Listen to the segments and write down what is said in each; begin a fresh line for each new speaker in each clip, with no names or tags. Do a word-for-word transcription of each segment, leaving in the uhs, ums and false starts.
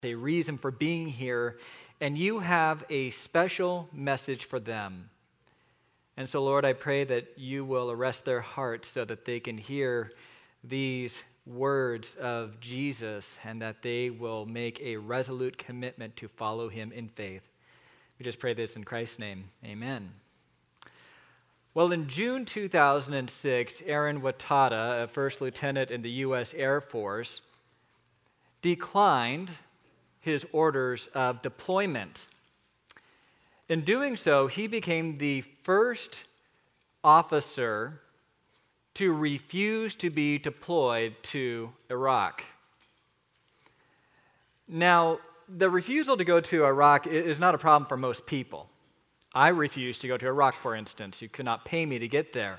a reason for being here, and you have a special message for them. And so, Lord, I pray that you will arrest their hearts so that they can hear these words of Jesus and that they will make a resolute commitment to follow him in faith. We just pray this in Christ's name. Amen. Well, in June two thousand six, Aaron Watada, a first lieutenant in the U S Air Force, declined his orders of deployment. In doing so, he became the first officer to refuse to be deployed to Iraq. Now, the refusal to go to Iraq is not a problem for most people. I refused to go to Iraq, for instance. You could not pay me to get there.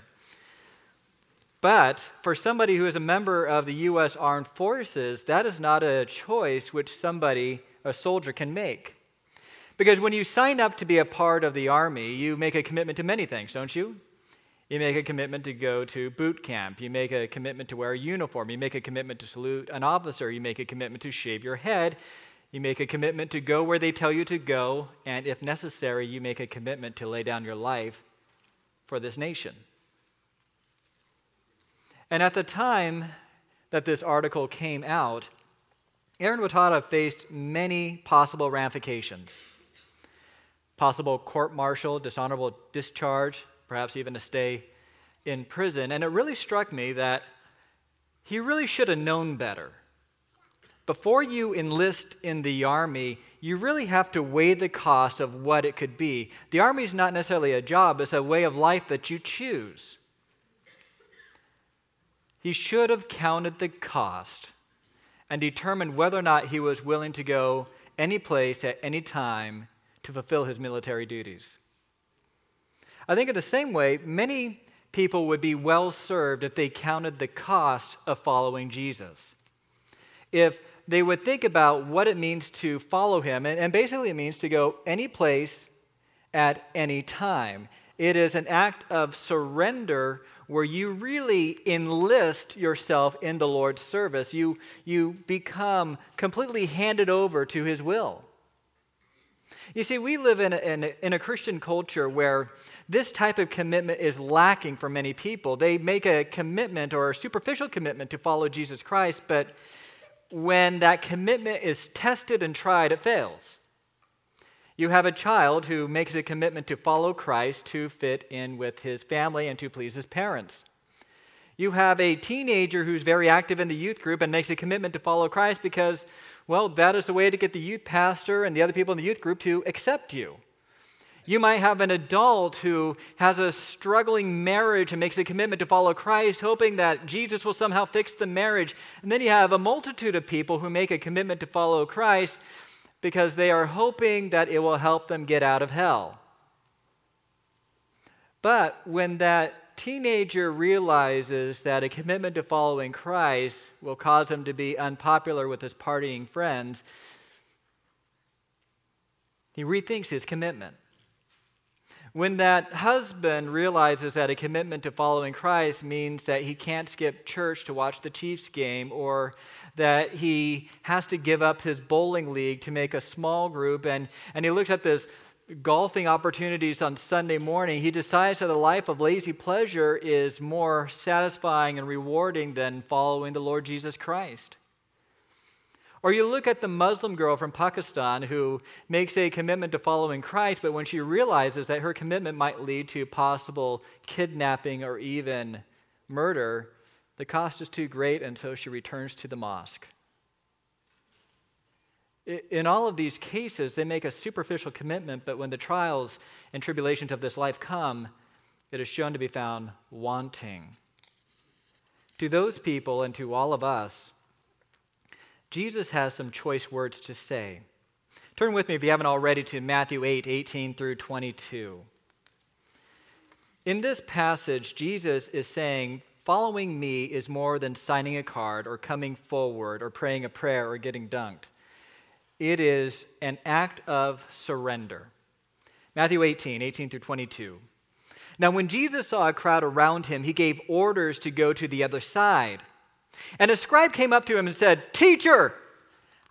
But for somebody who is a member of the U S Armed Forces, that is not a choice which somebody, a soldier, can make. Because when you sign up to be a part of the Army, you make a commitment to many things, don't you? You make a commitment to go to boot camp. You make a commitment to wear a uniform. You make a commitment to salute an officer. You make a commitment to shave your head. You make a commitment to go where they tell you to go. And if necessary, you make a commitment to lay down your life for this nation. And at the time that this article came out, Aaron Watada faced many possible ramifications. Possible court-martial, dishonorable discharge, perhaps even to stay in prison. And it really struck me that he really should have known better. Before you enlist in the Army, you really have to weigh the cost of what it could be. The Army is not necessarily a job, it's a way of life that you choose. He should have counted the cost and determined whether or not he was willing to go any place at any time to fulfill his military duties. I think in the same way, many people would be well served if they counted the cost of following Jesus. If they would think about what it means to follow him, and, and basically it means to go any place at any time. It is an act of surrender where you really enlist yourself in the Lord's service. You, you become completely handed over to his will. You see, we live in a, in, a, in a Christian culture where this type of commitment is lacking for many people. They make a commitment or a superficial commitment to follow Jesus Christ, but when that commitment is tested and tried, it fails. You have a child who makes a commitment to follow Christ to fit in with his family and to please his parents. You have a teenager who's very active in the youth group and makes a commitment to follow Christ because, well, that is the way to get the youth pastor and the other people in the youth group to accept you. You might have an adult who has a struggling marriage and makes a commitment to follow Christ, hoping that Jesus will somehow fix the marriage. And then you have a multitude of people who make a commitment to follow Christ because they are hoping that it will help them get out of hell. But when that teenager realizes that a commitment to following Christ will cause him to be unpopular with his partying friends, he rethinks his commitment. When that husband realizes that a commitment to following Christ means that he can't skip church to watch the Chiefs game, or that he has to give up his bowling league to make a small group, and, and he looks at this golfing opportunities on Sunday morning, he decides that a life of lazy pleasure is more satisfying and rewarding than following the Lord Jesus Christ. Or you look at the Muslim girl from Pakistan who makes a commitment to following Christ, but when she realizes that her commitment might lead to possible kidnapping or even murder, the cost is too great, and so she returns to the mosque. In all of these cases, they make a superficial commitment, but when the trials and tribulations of this life come, it is shown to be found wanting. To those people and to all of us, Jesus has some choice words to say. Turn with me, if you haven't already, to Matthew eight, eighteen through twenty-two. In this passage, Jesus is saying, following me is more than signing a card or coming forward or praying a prayer or getting dunked. It is an act of surrender. Matthew eighteen, eighteen through twenty-two. Now, when Jesus saw a crowd around him, he gave orders to go to the other side. And a scribe came up to him and said, "Teacher,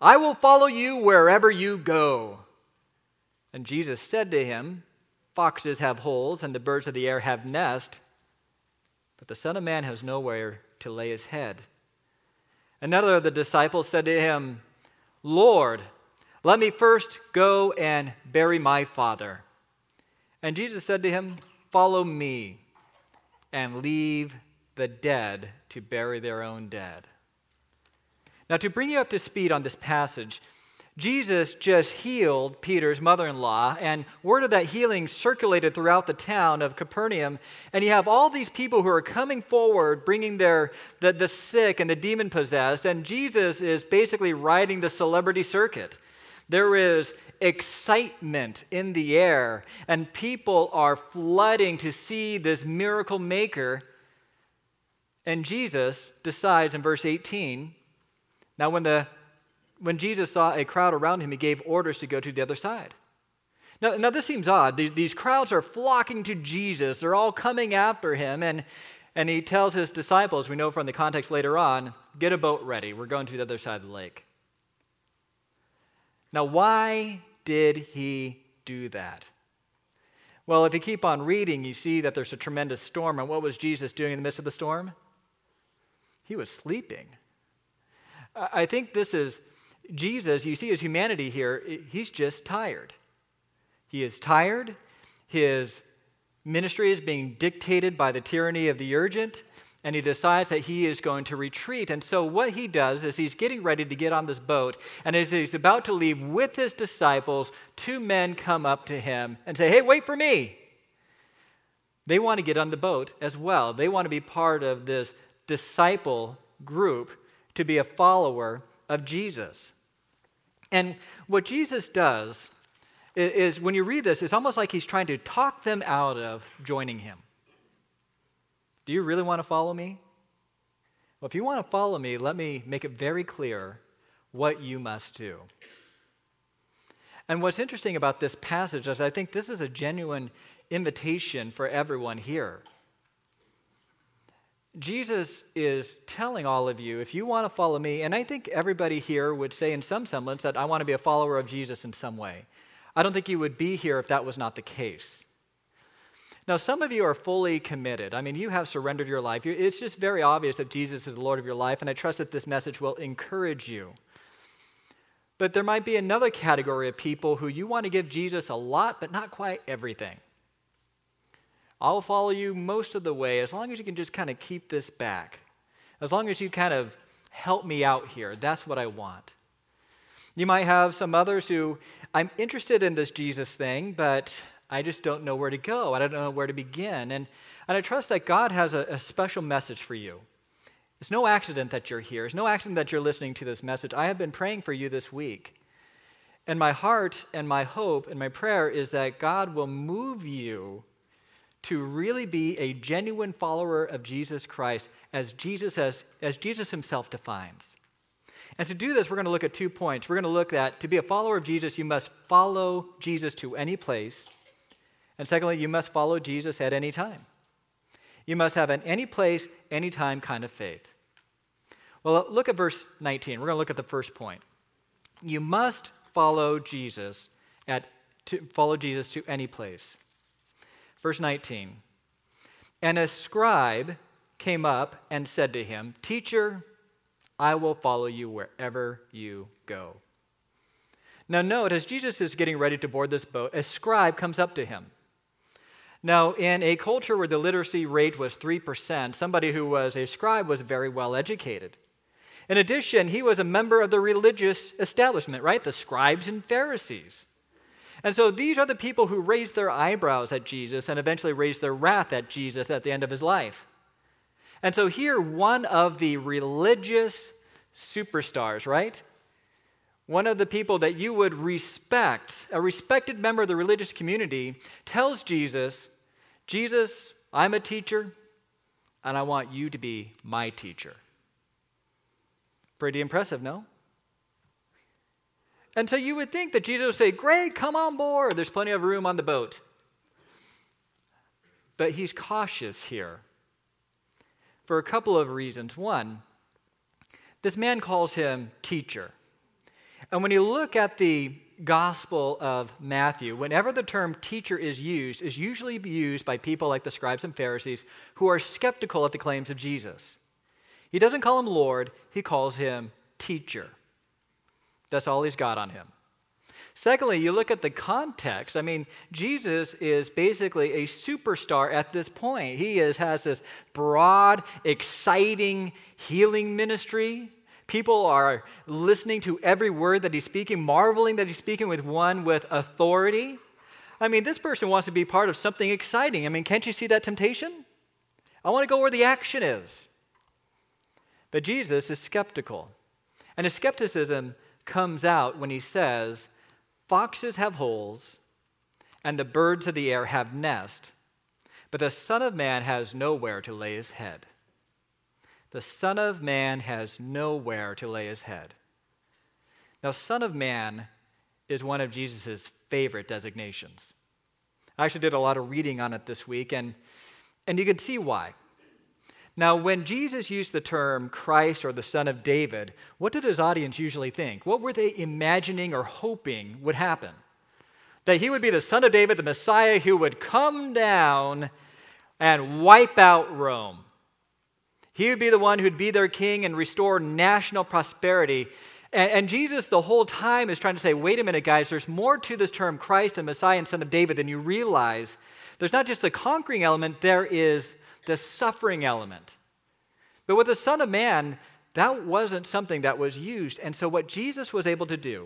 I will follow you wherever you go. And Jesus said to him, foxes have holes and the birds of the air have nests, but the Son of Man has nowhere to lay his head. Another of the disciples said to him, Lord, let me first go and bury my father. And Jesus said to him, follow me and leave the dead to bury their own dead. Now, to bring you up to speed on this passage, Jesus just healed Peter's mother-in-law, and word of that healing circulated throughout the town of Capernaum. And you have all these people who are coming forward, bringing their the, the sick and the demon-possessed, and Jesus is basically riding the celebrity circuit. There is excitement in the air, and people are flooding to see this miracle maker. And Jesus decides in verse eighteen, now when the When Jesus saw a crowd around him, he gave orders to go to the other side. Now, now this seems odd. These, these crowds are flocking to Jesus. They're all coming after him. And, and he tells his disciples, we know from the context later on, get a boat ready. We're going to the other side of the lake. Now, why did he do that? Well, if you keep on reading, you see that there's a tremendous storm. And what was Jesus doing in the midst of the storm? He was sleeping. I think this is Jesus, you see his humanity here, he's just tired. He is tired. His ministry is being dictated by the tyranny of the urgent, and he decides that he is going to retreat. And so what he does is he's getting ready to get on this boat, and as he's about to leave with his disciples, two men come up to him and say, hey, wait for me. They want to get on the boat as well. They want to be part of this disciple group to be a follower of Jesus. And what Jesus does is, when you read this, it's almost like he's trying to talk them out of joining him. Do you really want to follow me? Well, if you want to follow me, let me make it very clear what you must do. And what's interesting about this passage is I think this is a genuine invitation for everyone here. Jesus is telling all of you, if you want to follow me, and I think everybody here would say in some semblance that I want to be a follower of Jesus in some way. I don't think you would be here if that was not the case. Now, some of you are fully committed. I mean, you have surrendered your life. It's just very obvious that Jesus is the Lord of your life, and I trust that this message will encourage you. But there might be another category of people who you want to give Jesus a lot, but not quite everything. I'll follow you most of the way as long as you can just kind of keep this back. As long as you kind of help me out here. That's what I want. You might have some others who, I'm interested in this Jesus thing, but I just don't know where to go. I don't know where to begin. And, and I trust that God has a, a special message for you. It's no accident that you're here. It's no accident that you're listening to this message. I have been praying for you this week. And my heart and my hope and my prayer is that God will move you to really be a genuine follower of Jesus Christ as Jesus as, as Jesus himself defines. And to do this, we're going to look at two points. We're going to look at, to be a follower of Jesus, you must follow Jesus to any place. And secondly, you must follow Jesus at any time. You must have an any place, any time kind of faith. Well, look at verse nineteen. We're going to look at the first point. You must follow Jesus at to follow Jesus to any place. Verse nineteen, and a scribe came up and said to him, Teacher, I will follow you wherever you go. Now note, as Jesus is getting ready to board this boat, a scribe comes up to him. Now, in a culture where the literacy rate was three percent, somebody who was a scribe was very well educated. In addition, he was a member of the religious establishment, right? The scribes and Pharisees. And so these are the people who raised their eyebrows at Jesus and eventually raised their wrath at Jesus at the end of his life. And so here, one of the religious superstars, right? One of the people that you would respect, a respected member of the religious community, tells Jesus, Jesus, I'm a teacher, and I want you to be my teacher. Pretty impressive, no? And so you would think that Jesus would say, great, come on board. There's plenty of room on the boat. But he's cautious here for a couple of reasons. One, this man calls him teacher. And when you look at the Gospel of Matthew, whenever the term teacher is used, is usually used by people like the scribes and Pharisees who are skeptical at the claims of Jesus. He doesn't call him Lord, he calls him teacher. That's all he's got on him. Secondly, you look at the context. I mean, Jesus is basically a superstar at this point. He is, has this broad, exciting healing ministry. People are listening to every word that he's speaking, marveling that he's speaking with one with authority. I mean, this person wants to be part of something exciting. I mean, can't you see that temptation? I want to go where the action is. But Jesus is skeptical. And his skepticism comes out when he says, foxes have holes, and the birds of the air have nests, but the Son of Man has nowhere to lay his head. The Son of Man has nowhere to lay his head. Now, Son of Man is one of Jesus' favorite designations. I actually did a lot of reading on it this week, and, and you can see why. Now, when Jesus used the term Christ or the Son of David, what did his audience usually think? What were they imagining or hoping would happen? That he would be the Son of David, the Messiah who would come down and wipe out Rome. He would be the one who'd be their king and restore national prosperity. And, and Jesus the whole time is trying to say, wait a minute, guys, there's more to this term Christ and Messiah and Son of David than you realize. There's not just the conquering element, there is the suffering element. But with the Son of Man, that wasn't something that was used. And so what Jesus was able to do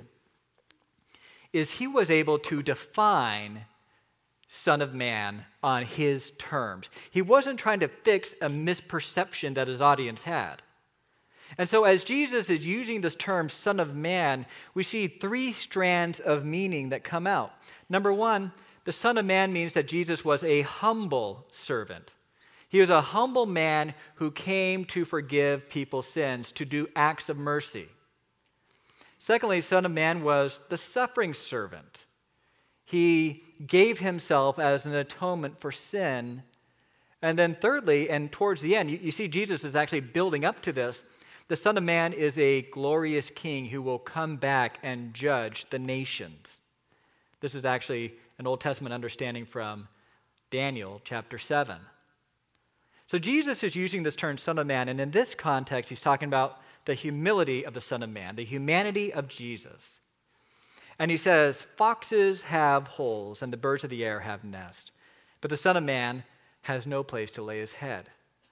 is he was able to define Son of Man on his terms. He wasn't trying to fix a misperception that his audience had. And so as Jesus is using this term Son of Man, we see three strands of meaning that come out. Number one, the Son of Man means that Jesus was a humble servant. He was a humble man who came to forgive people's sins, to do acts of mercy. Secondly, Son of Man was the suffering servant. He gave himself as an atonement for sin. And then thirdly, and towards the end, you, you see Jesus is actually building up to this. The Son of Man is a glorious king who will come back and judge the nations. This is actually an Old Testament understanding from Daniel chapter seven. So Jesus is using this term Son of Man, and in this context, he's talking about the humility of the Son of Man, the humanity of Jesus. And he says, foxes have holes, and the birds of the air have nests, but the Son of Man has no place to lay his head.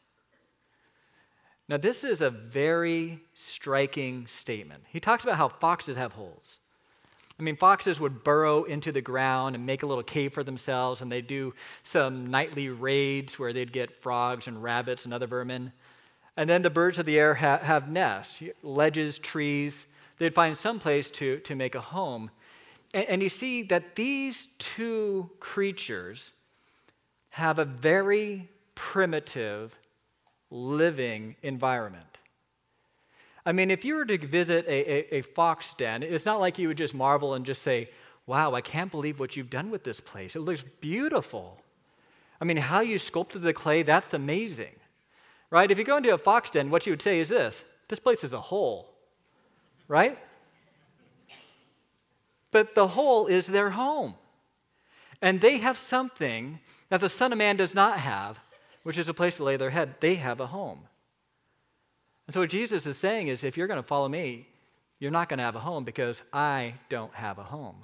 Now, this is a very striking statement. He talks about how foxes have holes. I mean, foxes would burrow into the ground and make a little cave for themselves, and they'd do some nightly raids where they'd get frogs and rabbits and other vermin. And then the birds of the air ha- have nests, ledges, trees. They'd find some place to, to make a home. And, and you see that these two creatures have a very primitive living environment. I mean, if you were to visit a, a, a fox den, it's not like you would just marvel and just say, wow, I can't believe what you've done with this place. It looks beautiful. I mean, how you sculpted the clay, that's amazing. Right? If you go into a fox den, what you would say is this, this place is a hole. Right? But the hole is their home. And they have something that the Son of Man does not have, which is a place to lay their head. They have a home. And so what Jesus is saying is, if you're going to follow me, you're not going to have a home because I don't have a home.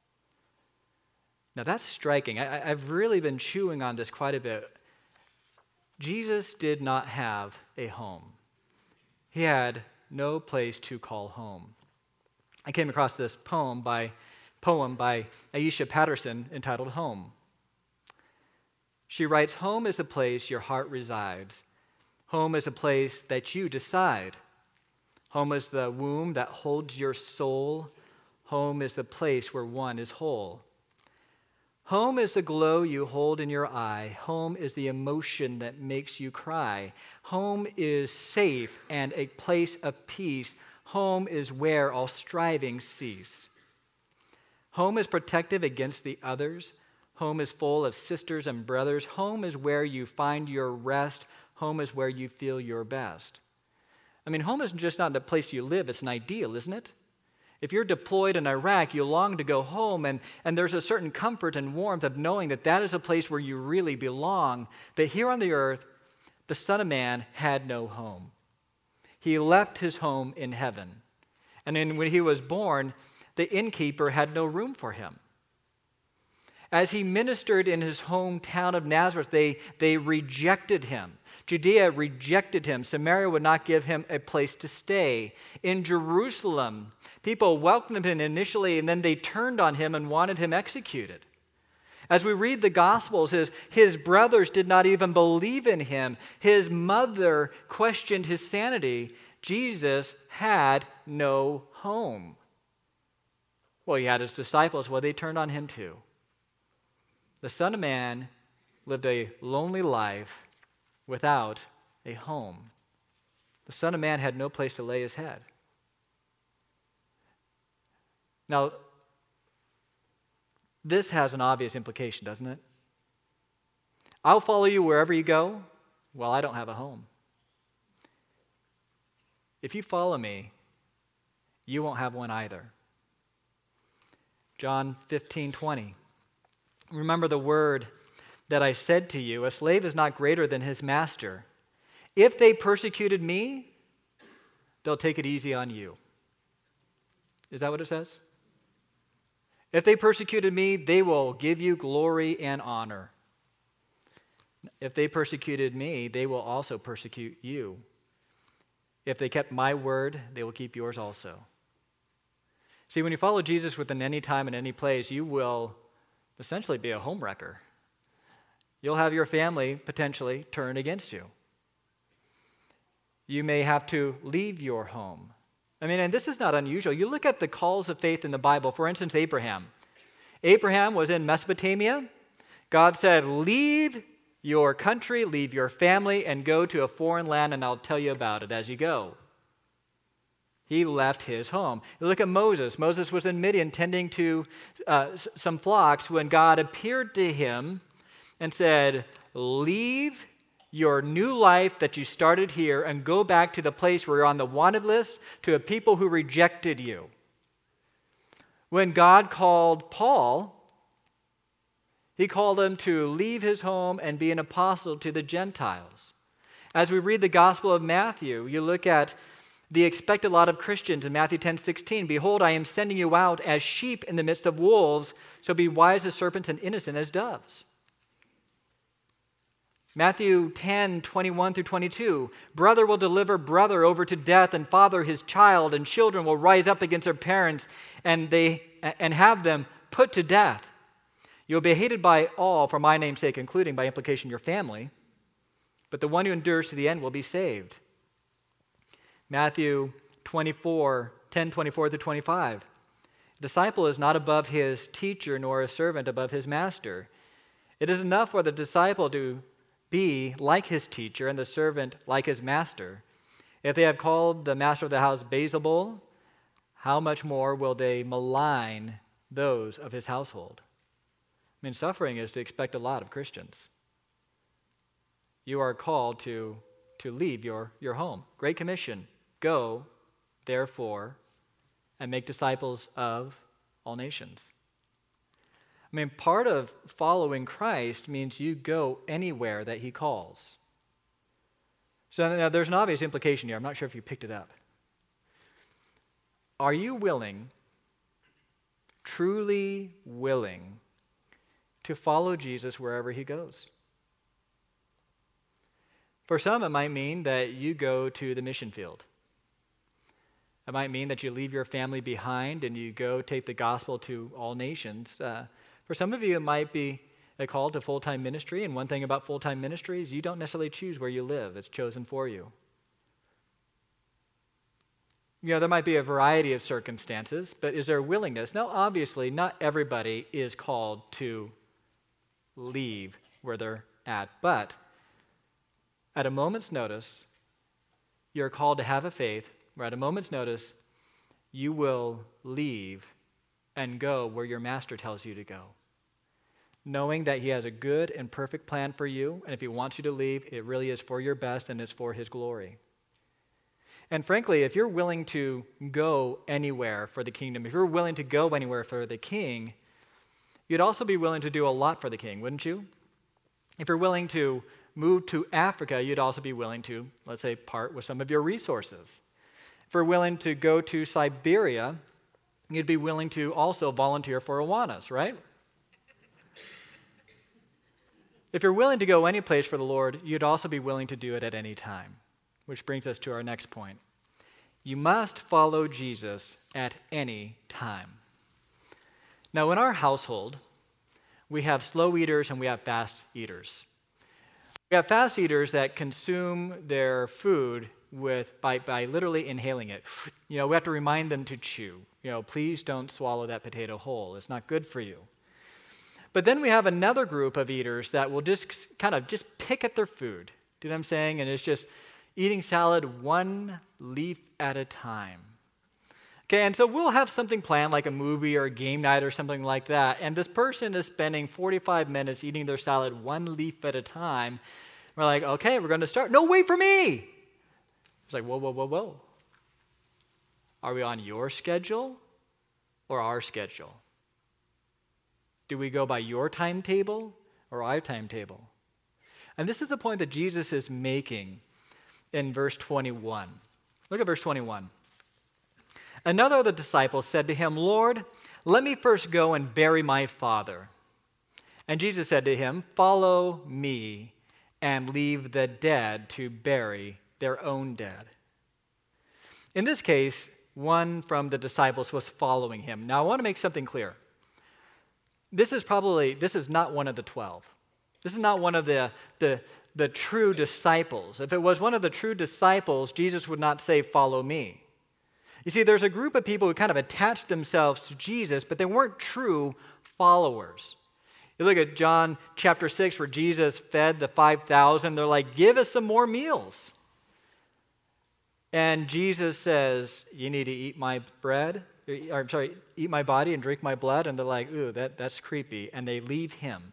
Now that's striking. I, I've really been chewing on this quite a bit. Jesus did not have a home. He had no place to call home. I came across this poem by, poem by Aisha Patterson entitled Home. She writes, home is a place your heart resides. Home is a place that you decide. Home is the womb that holds your soul. Home is the place where one is whole. Home is the glow you hold in your eye. Home is the emotion that makes you cry. Home is safe and a place of peace. Home is where all striving cease. Home is protective against the others. Home is full of sisters and brothers. Home is where you find your rest. Home is where you feel your best. I mean, home isn't just not the place you live, it's an ideal, isn't it? If you're deployed in Iraq, you long to go home, and, and there's a certain comfort and warmth of knowing that that is a place where you really belong. But here on the earth, the Son of Man had no home. He left his home in heaven. And then when he was born, the innkeeper had no room for him. As he ministered in his hometown of Nazareth, they, they rejected him. Judea rejected him. Samaria would not give him a place to stay. In Jerusalem, people welcomed him initially, and then they turned on him and wanted him executed. As we read the Gospels, his, his brothers did not even believe in him. His mother questioned his sanity. Jesus had no home. Well, he had his disciples. Well, they turned on him too. The Son of Man lived a lonely life without a home. The Son of Man had no place to lay his head. Now, this has an obvious implication, doesn't it? I'll follow you wherever you go. Well, I don't have a home. If you follow me, you won't have one either. John fifteen twenty. Remember the word that I said to you, a slave is not greater than his master. If they persecuted me, they'll take it easy on you. Is that what it says? If they persecuted me, they will give you glory and honor. If they persecuted me, they will also persecute you. If they kept my word, they will keep yours also. See, when you follow Jesus within any time and any place, you will essentially be a homewrecker. You'll have your family potentially turn against you. You may have to leave your home. I mean, and this is not unusual. You look at the calls of faith in the Bible. For instance, Abraham. Abraham was in Mesopotamia. God said, leave your country, leave your family, and go to a foreign land, and I'll tell you about it as you go. He left his home. You look at Moses. Moses was in Midian tending to uh, some flocks when God appeared to him and said, leave your new life that you started here and go back to the place where you're on the wanted list, to a people who rejected you. When God called Paul, he called him to leave his home and be an apostle to the Gentiles. As we read the Gospel of Matthew, you look at the expected lot of Christians in Matthew ten sixteen. Behold, I am sending you out as sheep in the midst of wolves, so be wise as serpents and innocent as doves. Matthew ten twenty-one through twenty-two. Brother will deliver brother over to death, and father his child, and children will rise up against their parents and they and have them put to death. You'll be hated by all for my name's sake, including by implication your family, but the one who endures to the end will be saved. Matthew twenty-four, ten, twenty-four through twenty-five. Disciple is not above his teacher, nor a servant above his master. It is enough for the disciple to be like his teacher and the servant like his master. If they have called the master of the house Beelzebul, how much more will they malign those of his household? I mean, suffering is to expect a lot of Christians. You are called to, to leave your, your home. Great Commission. Go, therefore, and make disciples of all nations. I mean, part of following Christ means you go anywhere that he calls. So now there's an obvious implication here. I'm not sure if you picked it up. Are you willing, truly willing, to follow Jesus wherever he goes? For some, it might mean that you go to the mission field. It might mean that you leave your family behind and you go take the gospel to all nations. Uh, for some of you, it might be a call to full-time ministry, and one thing about full-time ministry is you don't necessarily choose where you live. It's chosen for you. You know, there might be a variety of circumstances, but is there a willingness? Now, obviously, not everybody is called to leave where they're at, but at a moment's notice, you're called to have a faith where at a moment's notice, you will leave and go where your master tells you to go, knowing that he has a good and perfect plan for you, and if he wants you to leave, it really is for your best and it's for his glory. And frankly, if you're willing to go anywhere for the kingdom, if you're willing to go anywhere for the king, you'd also be willing to do a lot for the king, wouldn't you? If you're willing to move to Africa, you'd also be willing to, let's say, part with some of your resources. If you're willing to go to Siberia, you'd be willing to also volunteer for Awanas, right? If you're willing to go any place for the Lord, you'd also be willing to do it at any time. Which brings us to our next point. You must follow Jesus at any time. Now, in our household, we have slow eaters and we have fast eaters. We have fast eaters that consume their food with by, by literally inhaling it. You know, we have to remind them to chew. You know, please don't swallow that potato whole. It's not good for you. But then we have another group of eaters that will just kind of just pick at their food. Do you know what I'm saying? And it's just eating salad one leaf at a time. Okay, and so we'll have something planned like a movie or a game night or something like that, and this person is spending forty-five minutes eating their salad one leaf at a time. We're like, okay, we're going to start. No, wait for me. It's like, whoa, whoa, whoa, whoa. Are we on your schedule or our schedule? Do we go by your timetable or our timetable? And this is the point that Jesus is making in verse twenty-one. Look at verse twenty-one. Another of the disciples said to him, Lord, let me first go and bury my father. And Jesus said to him, follow me and leave the dead to bury their own dead. In this case, one from the disciples was following him. Now, I want to make something clear. This is probably, this is not one of the twelve. This is not one of the, the, the true disciples. If it was one of the true disciples, Jesus would not say, follow me. You see, there's a group of people who kind of attached themselves to Jesus, but they weren't true followers. You look at John chapter six, where Jesus fed the five thousand. They're like, give us some more meals. And Jesus says, you need to eat my bread, or I'm sorry, eat my body and drink my blood. And they're like, ooh, that, that's creepy. And they leave him.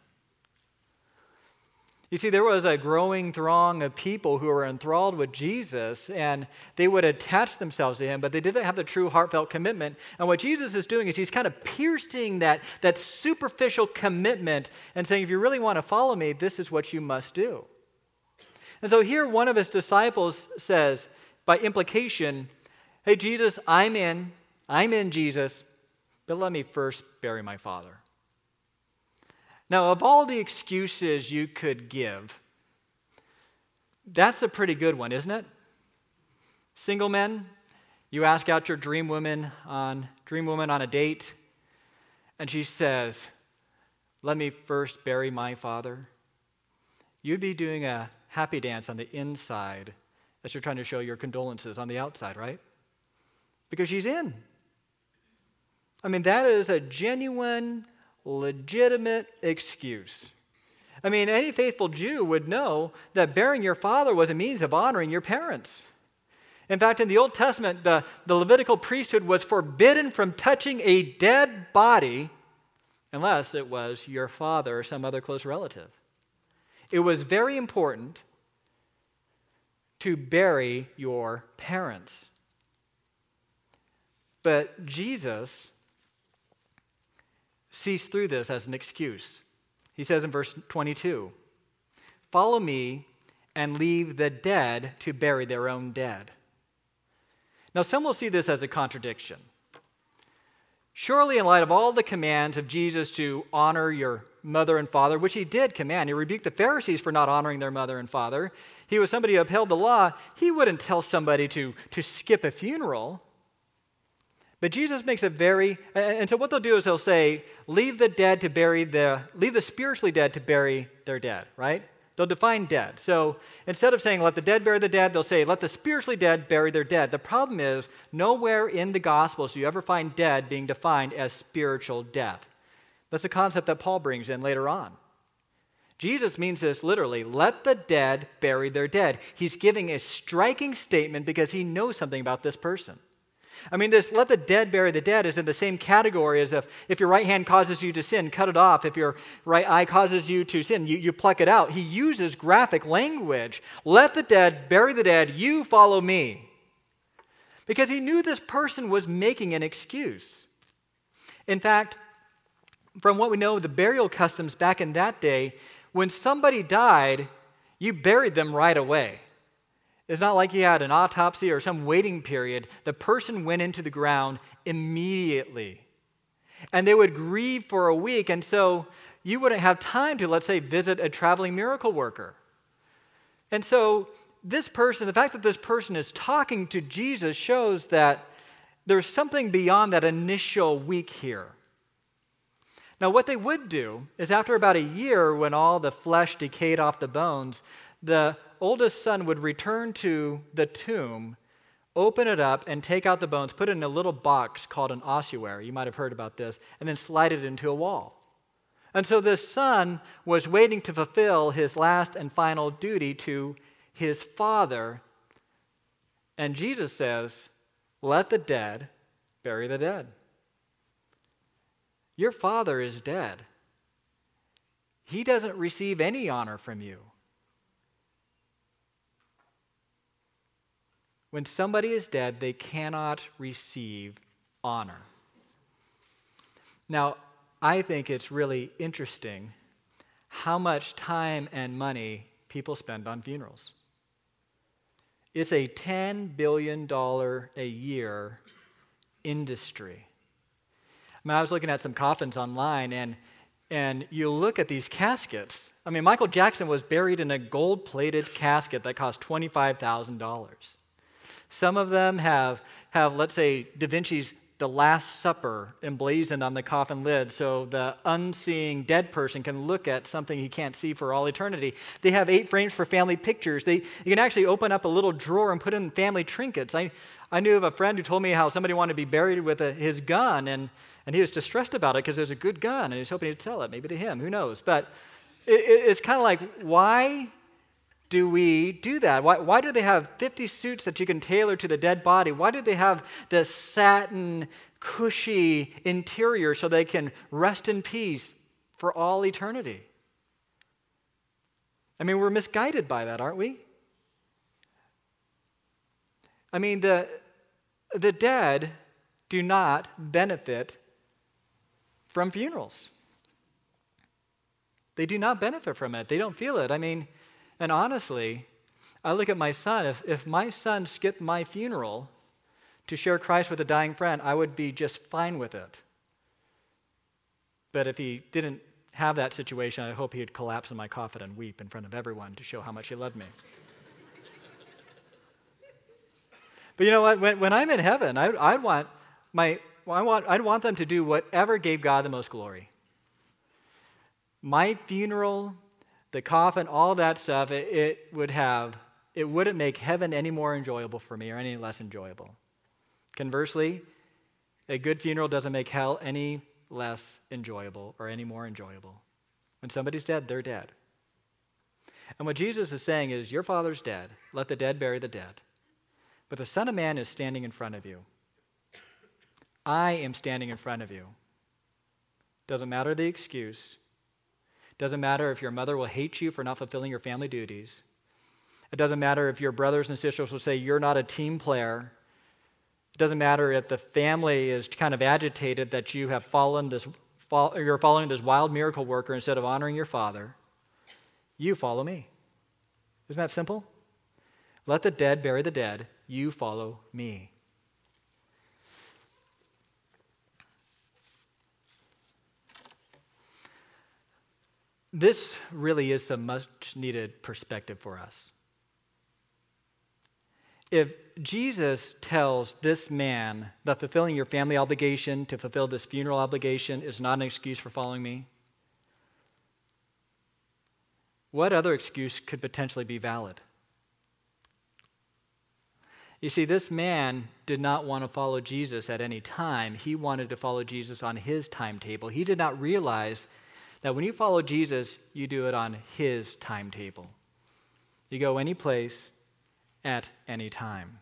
You see, there was a growing throng of people who were enthralled with Jesus, and they would attach themselves to him, but they didn't have the true heartfelt commitment. And what Jesus is doing is he's kind of piercing that, that superficial commitment and saying, if you really want to follow me, this is what you must do. And so here one of his disciples says, by implication, hey, Jesus, I'm in. I'm in, Jesus, but let me first bury my father. Now, of all the excuses you could give, that's a pretty good one, isn't it? Single men, you ask out your dream woman on dream woman on a date, and she says, let me first bury my father. You'd be doing a happy dance on the inside as you're trying to show your condolences on the outside, right? Because she's in. I mean, that is a genuine, legitimate excuse. I mean, any faithful Jew would know that burying your father was a means of honoring your parents. In fact, in the Old Testament, the, the Levitical priesthood was forbidden from touching a dead body unless it was your father or some other close relative. It was very important to bury your parents. But Jesus sees through this as an excuse. He says in verse twenty-two, follow me and leave the dead to bury their own dead. Now, some will see this as a contradiction. Surely, in light of all the commands of Jesus to honor your mother and father, which he did command, he rebuked the Pharisees for not honoring their mother and father. He was somebody who upheld the law. He wouldn't tell somebody to, to skip a funeral. But Jesus makes it very, and so what they'll do is they'll say, leave the dead to bury the, leave the spiritually dead to bury their dead, right? They'll define dead. So instead of saying, let the dead bury the dead, they'll say, let the spiritually dead bury their dead. The problem is, nowhere in the Gospels do you ever find dead being defined as spiritual death. That's a concept that Paul brings in later on. Jesus means this literally, let the dead bury their dead. He's giving a striking statement because he knows something about this person. I mean, this let the dead bury the dead is in the same category as if, if your right hand causes you to sin, cut it off. If your right eye causes you to sin, you, you pluck it out. He uses graphic language. Let the dead bury the dead, you follow me. because he knew this person was making an excuse. In fact, from what we know of the burial customs back in that day, when somebody died, you buried them right away. It's not like you had an autopsy or some waiting period. The person went into the ground immediately. And they would grieve for a week, and so you wouldn't have time to, let's say, visit a traveling miracle worker. And so this person, the fact that this person is talking to Jesus shows that there's something beyond that initial week here. Now, what they would do is after about a year, when all the flesh decayed off the bones, the oldest son would return to the tomb, open it up, and take out the bones, put it in a little box called an ossuary. You might have heard about this, and then slide it into a wall. And so this son was waiting to fulfill his last and final duty to his father. And Jesus says, let the dead bury the dead. Your father is dead. He doesn't receive any honor from you. When somebody is dead, they cannot receive honor. Now, I think it's really interesting how much time and money people spend on funerals. It's a ten billion dollars a year industry. I mean, I was looking at some coffins online, and and you look at these caskets. I mean, Michael Jackson was buried in a gold-plated casket that cost twenty-five thousand dollars. Some of them have, have, let's say, Da Vinci's The Last Supper emblazoned on the coffin lid so the unseeing dead person can look at something he can't see for all eternity. They have eight frames for family pictures. They, you can actually open up a little drawer and put in family trinkets. I, I knew of a friend who told me how somebody wanted to be buried with a, his gun, and, and he was distressed about it because it was a good gun, and he was hoping he'd sell it, maybe to him, who knows. But it, it, it's kind of like, why do we do that? Why, why do they have fifty suits that you can tailor to the dead body? Why do they have this satin, cushy interior so they can rest in peace for all eternity? I mean, we're misguided by that, aren't we? I mean, the, the dead do not benefit from funerals. They do not benefit from it. They don't feel it. I mean, and honestly, I look at my son. If, if my son skipped my funeral to share Christ with a dying friend, I would be just fine with it. But if he didn't have that situation, I hope he'd collapse in my coffin and weep in front of everyone to show how much he loved me. But you know what? When, when I'm in heaven, I, I'd want my I want I'd want them to do whatever gave God the most glory. My funeral, the coffin, all that stuff, it, it would have, it wouldn't make heaven any more enjoyable for me or any less enjoyable. Conversely, a good funeral doesn't make hell any less enjoyable or any more enjoyable. When somebody's dead, they're dead. And what Jesus is saying is, your father's dead. Let the dead bury the dead. But the Son of Man is standing in front of you. I am standing in front of you. Doesn't matter the excuse. Doesn't matter if your mother will hate you for not fulfilling your family duties. It doesn't matter if your brothers and sisters will say you're not a team player. It doesn't matter if the family is kind of agitated that you have fallen this, you're following this wild miracle worker instead of honoring your father. You follow me. Isn't that simple? Let the dead bury the dead. You follow me. This really is some much-needed perspective for us. If Jesus tells this man that fulfilling your family obligation to fulfill this funeral obligation is not an excuse for following me, what other excuse could potentially be valid? You see, this man did not want to follow Jesus at any time. He wanted to follow Jesus on his timetable. He did not realize that when you follow Jesus, you do it on his timetable. You go any place, at any time.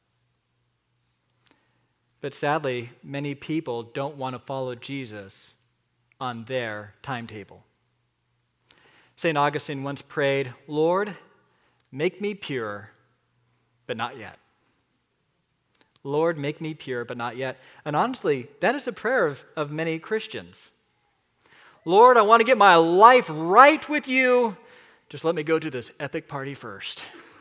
But sadly, many people don't want to follow Jesus on their timetable. Saint Augustine once prayed, "Lord, make me pure, but not yet. Lord, make me pure, but not yet. And honestly, that is a prayer of, of many Christians. Lord, I want to get my life right with you. Just let me go to this epic party first.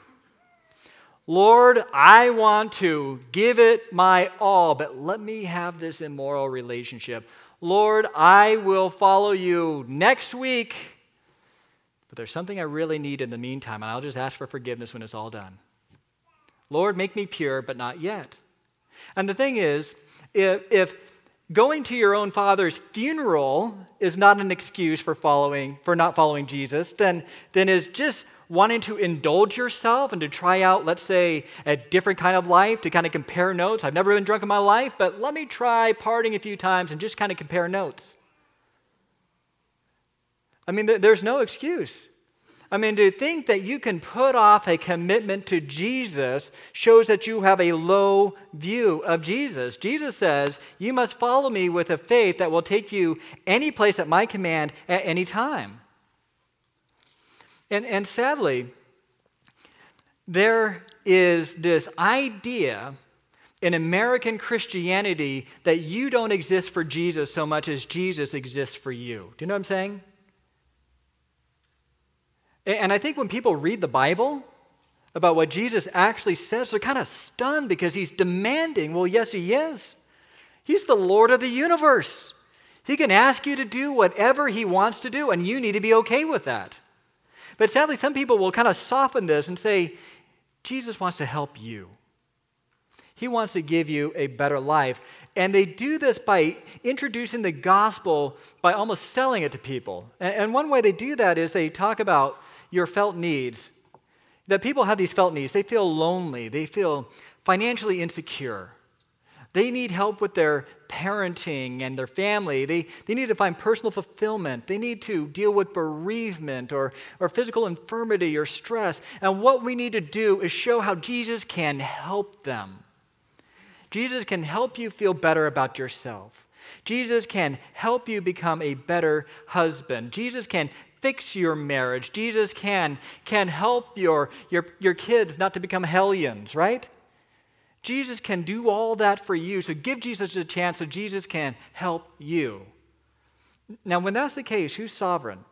Lord, I want to give it my all, but let me have this immoral relationship. Lord, I will follow you next week, but there's something I really need in the meantime, and I'll just ask for forgiveness when it's all done. Lord, make me pure, but not yet. And the thing is, if, if going to your own father's funeral is not an excuse for following, for not following Jesus, then, then is just wanting to indulge yourself and to try out, let's say, a different kind of life, to kind of compare notes. I've never been drunk in my life, but let me try partying a few times and just kind of compare notes. I mean, there's no excuse. I mean, to think that you can put off a commitment to Jesus shows that you have a low view of Jesus. Jesus says, you must follow me with a faith that will take you any place at my command at any time. And, and sadly, there is this idea in American Christianity that you don't exist for Jesus so much as Jesus exists for you. Do you know what I'm saying? And I think when people read the Bible about what Jesus actually says, they're kind of stunned because he's demanding. Well, yes, he is. He's the Lord of the universe. He can ask you to do whatever he wants to do, and you need to be okay with that. But sadly, some people will kind of soften this and say, Jesus wants to help you. He wants to give you a better life. And they do this by introducing the gospel by almost selling it to people. And one way they do that is they talk about your felt needs. That people have these felt needs. They feel lonely. They feel financially insecure. They need help with their parenting and their family. They, they need to find personal fulfillment. They need to deal with bereavement or, or physical infirmity or stress. And what we need to do is show how Jesus can help them. Jesus can help you feel better about yourself. Jesus can help you become a better husband. Jesus can fix your marriage. Jesus can, can help your, your, your kids not to become hellions, right? Jesus can do all that for you. So give Jesus a chance so Jesus can help you. Now, when that's the case, who's sovereign?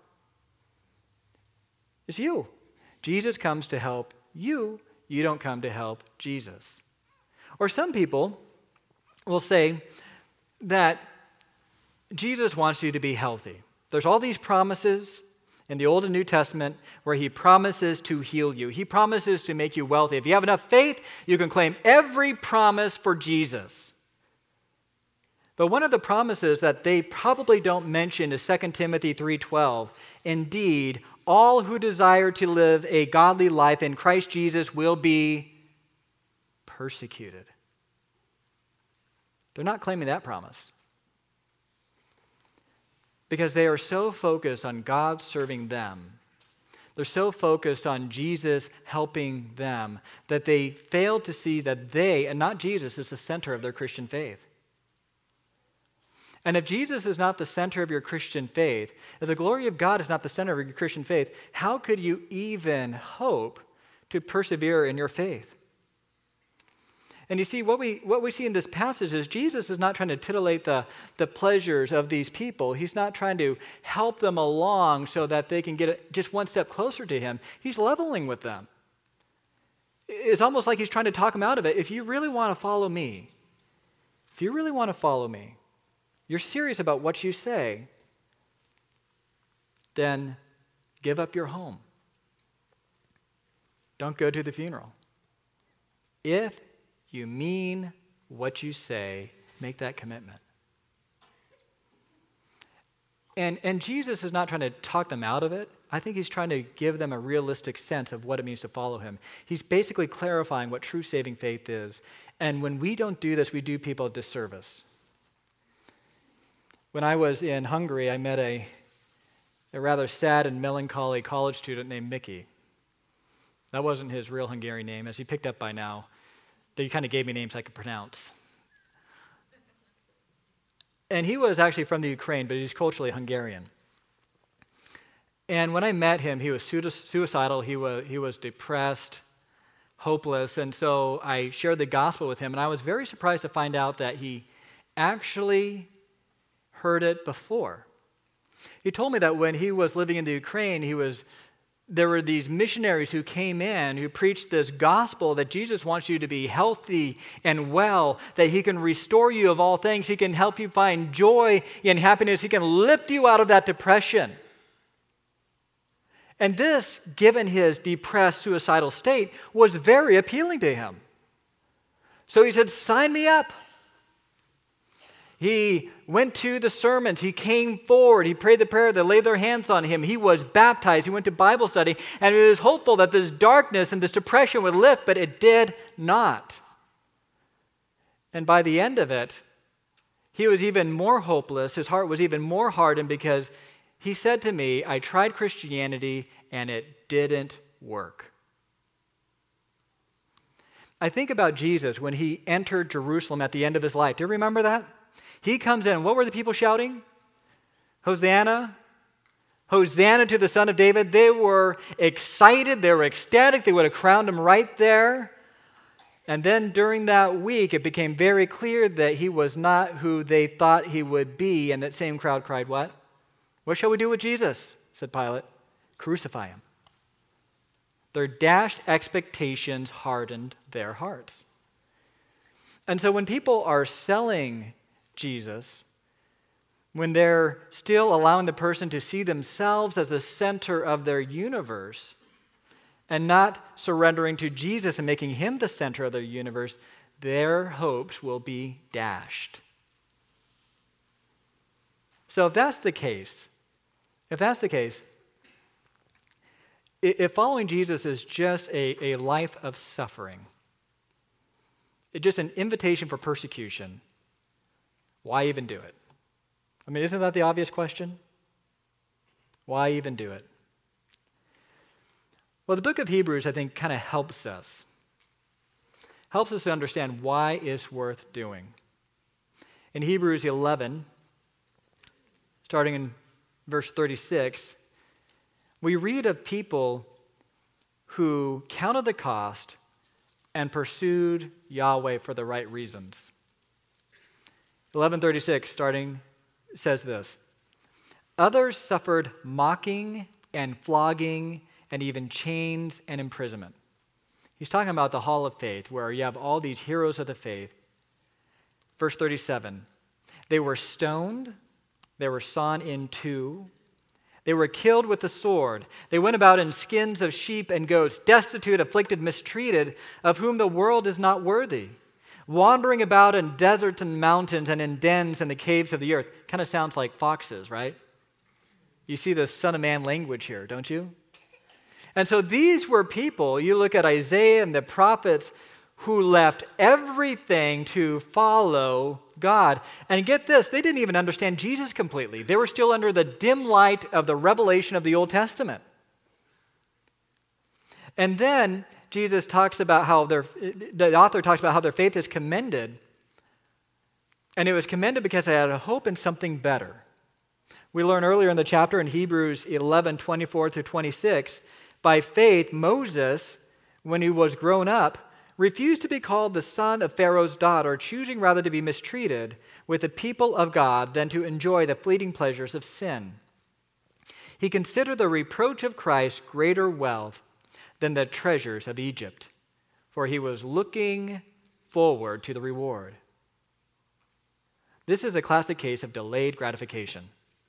It's you. Jesus comes to help you. You don't come to help Jesus. Or some people will say that Jesus wants you to be healthy. There's all these promises in the Old and New Testament where he promises to heal you. He promises to make you wealthy. If you have enough faith, you can claim every promise for Jesus. But one of the promises that they probably don't mention is Second Timothy three twelve. Indeed, all who desire to live a godly life in Christ Jesus will be persecuted. They're not claiming that promise because they are so focused on God serving them. They're so focused on Jesus helping them that they fail to see that they, and not Jesus, is the center of their Christian faith. And if Jesus is not the center of your Christian faith, if the glory of God is not the center of your Christian faith, how could you even hope to persevere in your faith? And you see, what we what we see in this passage is Jesus is not trying to titillate the, the pleasures of these people. He's not trying to help them along so that they can get just one step closer to him. He's leveling with them. It's almost like he's trying to talk them out of it. If you really want to follow me, if you really want to follow me, you're serious about what you say, then give up your home. Don't go to the funeral. If you mean what you say, make that commitment. And, and Jesus is not trying to talk them out of it. I think he's trying to give them a realistic sense of what it means to follow him. He's basically clarifying what true saving faith is. And when we don't do this, we do people a disservice. When I was in Hungary, I met a, a rather sad and melancholy college student named Mickey. That wasn't his real Hungarian name, as he picked up by now. They kind of gave me names I could pronounce. And he was actually from the Ukraine, but he's culturally Hungarian. And when I met him, he was suicidal, he was, he was depressed, hopeless. And so I shared the gospel with him, and I was very surprised to find out that he actually heard it before. He told me that when he was living in the Ukraine, he was there were these missionaries who came in who preached this gospel that Jesus wants you to be healthy and well, that he can restore you of all things, he can help you find joy and happiness, he can lift you out of that depression. And this, given his depressed, suicidal state, was very appealing to him. So he said, sign me up. He went to the sermons. He came forward. He prayed the prayer. They laid their hands on him. He was baptized. He went to Bible study. And he was hopeful that this darkness and this depression would lift, but it did not. And by the end of it, he was even more hopeless. His heart was even more hardened because he said to me, I tried Christianity and it didn't work. I think about Jesus when he entered Jerusalem at the end of his life. Do you remember that? He comes in. What were the people shouting? Hosanna. Hosanna to the Son of David. They were excited. They were ecstatic. They would have crowned him right there. And then during that week, it became very clear that he was not who they thought he would be. And that same crowd cried, what? What shall we do with Jesus? Said Pilate. Crucify him. Their dashed expectations hardened their hearts. And so when people are selling Jesus, when they're still allowing the person to see themselves as the center of their universe and not surrendering to Jesus and making him the center of their universe, their hopes will be dashed. So if that's the case, if that's the case, if following Jesus is just a, a life of suffering, it's just an invitation for persecution, why even do it? I mean, isn't that the obvious question? Why even do it? Well, the book of Hebrews, I think, kind of helps us. Helps us to understand why it's worth doing. In Hebrews eleven, starting in verse thirty-six, we read of people who counted the cost and pursued Yahweh for the right reasons. eleven thirty-six, starting, says this. Others suffered mocking and flogging and even chains and imprisonment. He's talking about the hall of faith where you have all these heroes of the faith. Verse thirty-seven, they were stoned, they were sawn in two, they were killed with the sword. They went about in skins of sheep and goats, destitute, afflicted, mistreated, of whom the world is not worthy. Wandering about in deserts and mountains and in dens and the caves of the earth. Kind of sounds like foxes, right? You see the Son of Man language here, don't you? And so these were people, you look at Isaiah and the prophets, who left everything to follow God. And get this, they didn't even understand Jesus completely. They were still under the dim light of the revelation of the Old Testament. And then Jesus talks about how their, the author talks about how their faith is commended. And it was commended because they had a hope in something better. We learn earlier in the chapter in Hebrews eleven, twenty-four through twenty-six, by faith, Moses, when he was grown up, refused to be called the son of Pharaoh's daughter, choosing rather to be mistreated with the people of God than to enjoy the fleeting pleasures of sin. He considered the reproach of Christ greater wealth than the treasures of Egypt, for he was looking forward to the reward. This is a classic case of delayed gratification.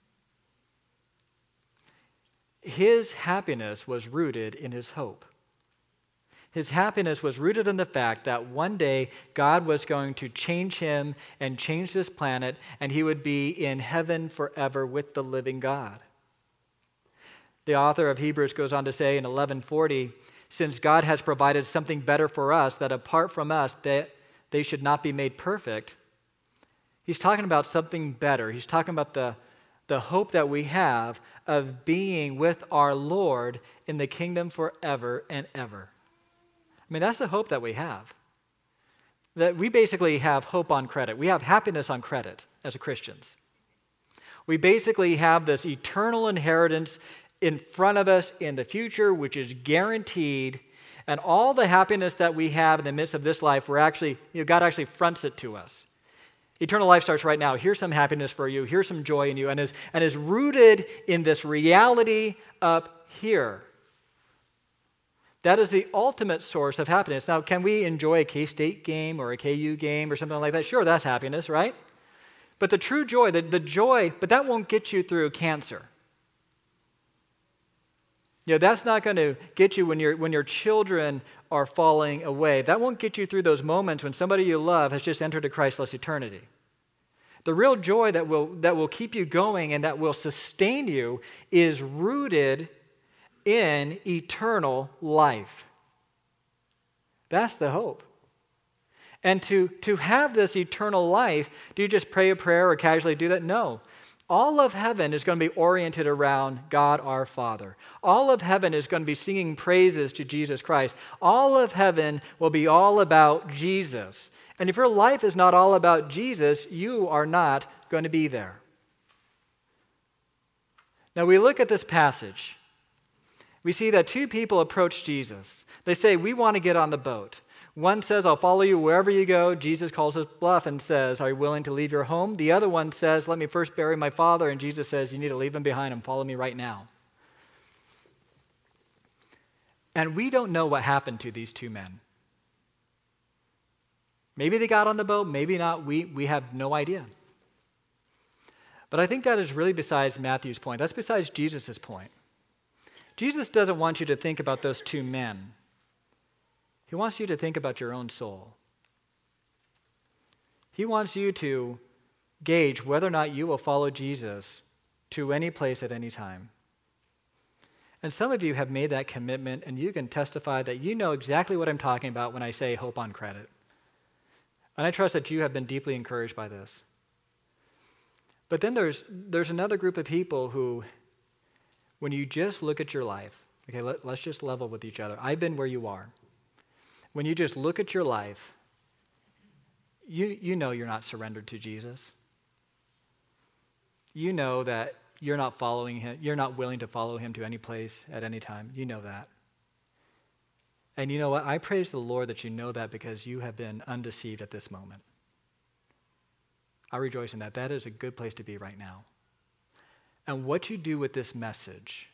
His happiness was rooted in his hope. His happiness was rooted in the fact that one day God was going to change him and change this planet, and he would be in heaven forever with the living God. The author of Hebrews goes on to say in eleven forty, since God has provided something better for us, that apart from us, that they should not be made perfect. He's talking about something better. He's talking about the, the hope that we have of being with our Lord in the kingdom forever and ever. I mean, that's the hope that we have. That we basically have hope on credit. We have happiness on credit as Christians. We basically have this eternal inheritance in front of us in the future, which is guaranteed, And all the happiness that we have in the midst of this life, we're actually, you know, God actually fronts it to us. Eternal life starts right now. Here's some happiness for you. Here's some joy in you. And is, and is rooted in this reality up here. That is the ultimate source of happiness. Now, can we enjoy a K-State game or a K U game or something like that? Sure, that's happiness, right? But the true joy, the, the joy, but that won't get you through cancer. You know, that's not going to get you when, your when your children are falling away. That won't get you through those moments when somebody you love has just entered a Christless eternity. The real joy that will, that will keep you going and that will sustain you is rooted in eternal life. That's the hope. And to, to have this eternal life, do you just pray a prayer or casually do that? No. All of heaven is going to be oriented around God our Father. All of heaven is going to be singing praises to Jesus Christ. All of heaven will be all about Jesus. And if your life is not all about Jesus, you are not going to be there. Now we look at this passage. We see that two people approach Jesus. They say, we want to get on the boat. One says, I'll follow you wherever you go. Jesus calls his bluff and says, are you willing to leave your home? The other one says, let me first bury my father. And Jesus says, you need to leave him behind and follow me right now. And we don't know what happened to these two men. Maybe they got on the boat, maybe not. We, we have no idea. But I think that is really besides Matthew's point. That's besides Jesus' point. Jesus doesn't want you to think about those two men. He wants you to think about your own soul. He wants you to gauge whether or not you will follow Jesus to any place at any time. And some of you have made that commitment, and you can testify that you know exactly what I'm talking about when I say hope on credit. And I trust that you have been deeply encouraged by this. But then there's, there's another group of people who, when you just look at your life, okay, let, let's just level with each other. I've been where you are. When you just look at your life, you, you know you're not surrendered to Jesus. You know that you're not following him, you're not willing to follow him to any place at any time. You know that. And you know what? I praise the Lord that you know that because you have been undeceived at this moment. I rejoice in that. That is a good place to be right now. And what you do with this message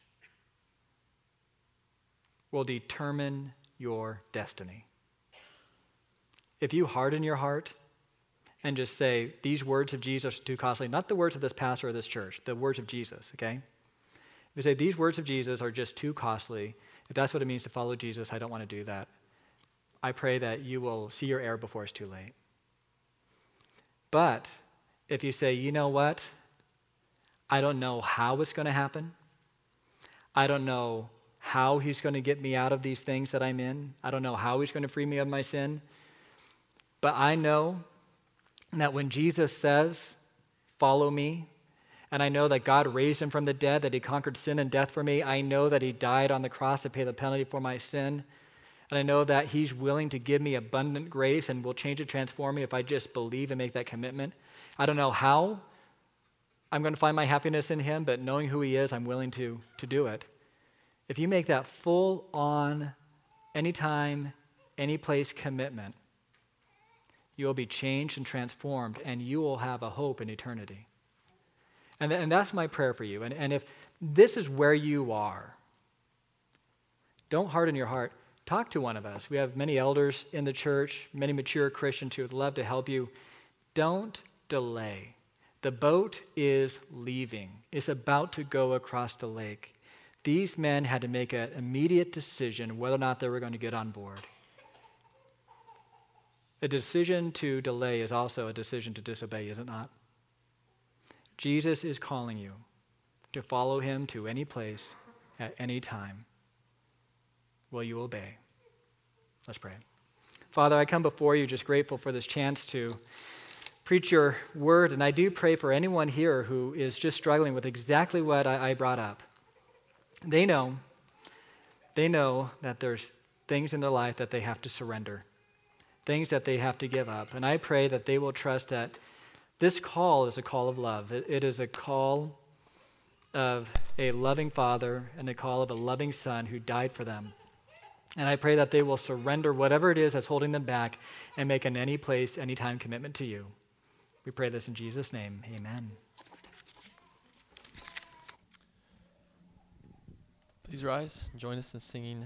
will determine your destiny. If you harden your heart and just say, these words of Jesus are too costly, not the words of this pastor or this church, the words of Jesus, okay? If you say, these words of Jesus are just too costly, if that's what it means to follow Jesus, I don't want to do that. I pray that you will see your error before it's too late. But if you say, you know what? I don't know how it's going to happen. I don't know how he's going to get me out of these things that I'm in. I don't know how he's going to free me of my sin. But I know that when Jesus says, follow me, and I know that God raised him from the dead, that he conquered sin and death for me. I know that he died on the cross to pay the penalty for my sin. And I know that he's willing to give me abundant grace and will change and transform me if I just believe and make that commitment. I don't know how I'm going to find my happiness in him, but knowing who he is, I'm willing to, to do it. If you make that full-on, anytime, any place commitment, you will be changed and transformed, and you will have a hope in eternity. And, and that's my prayer for you. And, and if this is where you are, don't harden your heart. Talk to one of us. We have many elders in the church, many mature Christians who would love to help you. Don't delay. The boat is leaving. It's about to go across the lake. These men had to make an immediate decision whether or not they were going to get on board. A decision to delay is also a decision to disobey, is it not? Jesus is calling you to follow him to any place at any time. Will you obey? Let's pray. Father, I come before you just grateful for this chance to preach your word, and I do pray for anyone here who is just struggling with exactly what I, I brought up. They know, they know that there's things in their life that they have to surrender, things that they have to give up, and I pray that they will trust that this call is a call of love. It, it is a call of a loving Father and a call of a loving Son who died for them. And I pray that they will surrender whatever it is that's holding them back and make an any place, anytime commitment to you. We pray this in Jesus' name. Amen.
Please rise and join us in singing